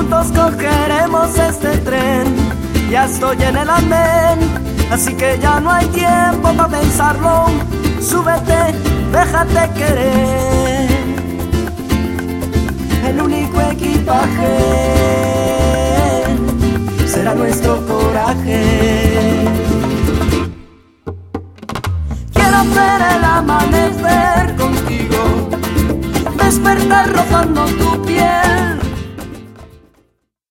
juntos cogeremos este tren. Ya estoy en el andén, así que ya no hay tiempo para pensarlo. Súbete, déjate querer. El único equipaje será nuestro coraje. Quiero ver el amanecer contigo, despertar rozando tu piel.